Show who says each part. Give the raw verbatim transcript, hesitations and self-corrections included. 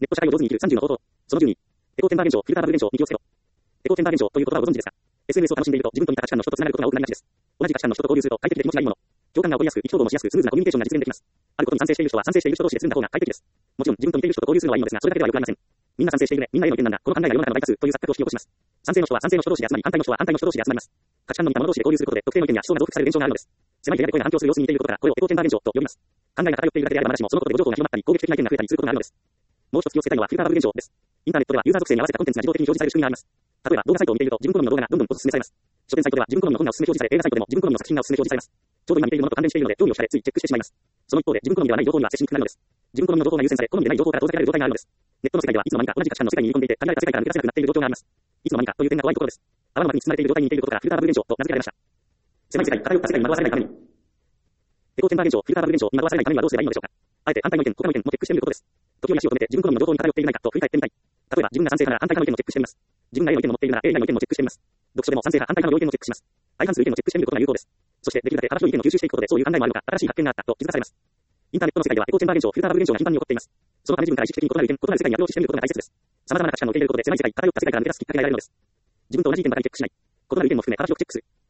Speaker 1: ネット社会を上手に生きるさんじゅうの方法。そのじゅうに、エコーチェンバー現象、フィルターバブル現象に気をつけろ。エコーチェンバー現象という言葉をご存知ですか？ エスエヌエス を楽しんでいると自分と似た価値観の人と繋がることが多くなりがちです。同じ価値観の人と交流すると快適で気持ちがいいもの。共感が起こりやすく、意気投合もしやすく、スムーズなコミュニケーションが実現できます。あることに賛成している人は賛成している人同士で進んだ方が快適です。もちろん自分と似ている人と交流するのはいいのですが、それだけでは良くありません。みんな賛成しているね、みんなへの意見なんだ、この考えが世の中の大多数という錯覚を引き起こします。賛成の人は賛成の人同士で集まり、反対の人は反対の人同士で集まります。価値観の似た者同士で交流することで特定の意見や思想が増幅される現象があるのです。狭い部屋で声が反響する様子に似ていることから、これをエコーチェンバー現象と呼びます。考えが偏っているだけであればまだしも、そのことで誤情報が広まったり、攻撃的な意見が増えたりすることがあるのです。もう一つ気をつけたいのはフィルターバブル現象です。インターネットではユーザー属性に合わせたコンテンツが自動的に表示される仕組みがあります。例えば動画サイトを見ていると自分好みの動画がどんどんお勧めされます。書店サイトでは自分好みの本がお勧め表示され、映画サイトでも自分好みの作品がお勧め表示されます。ちょうど今見ているものと関連しているので興味を惹かれついチェックしてしまいます。その一方で自分好みではない情報には接しにくくなるのです。自分好みの情報が優先され、好みでない情報から遠ざけられる状態があるのです。ネットの世界ではいつの間にか同じ価値観の世界に入り込んでいて、限られた世界から抜け出せなくなっている状況があります。いつの間にかという点が怖いところです。泡の中に包まれている状態に似ていることからフィルターバブル現象と名付けられました。狭い世界、偏った世界に惑わされないために。エコーチェンバー現象、フィルターバブル現象に惑わされないためにはどうすればいいのでしょうか。あえて反対の意見、他の意見もチェックしてみることです。時折足を止めて自分好みの情報に偏っていないかと振り返ってみたい。例えば自分が賛成派なら反対派の意見もチェックしてみます。自分が A の意見を持っているなら A 以外の意見もチェックしてみます。読書でも賛成派反対派の要件もチェックします。相反する意見もチェックしてみることが有効です。そしてできるだけ幅広い意見を吸収していくことでそういう考えもあるのか、新しい発見があったと気づかされます。インターネットの世界ではエコーチェンバー現象、フィルターバブル現象が頻繁に起こっています。そのため自分から意識的に異なる意見、異なる世界にアプローチしてみることが大切です。様々な価値観を受け入れることで狭い世界、偏った世界から抜け出すきっかけが得られるのです。自分と同じ意見ばかりチェックしない。異なる意見も含め幅広くチェックする。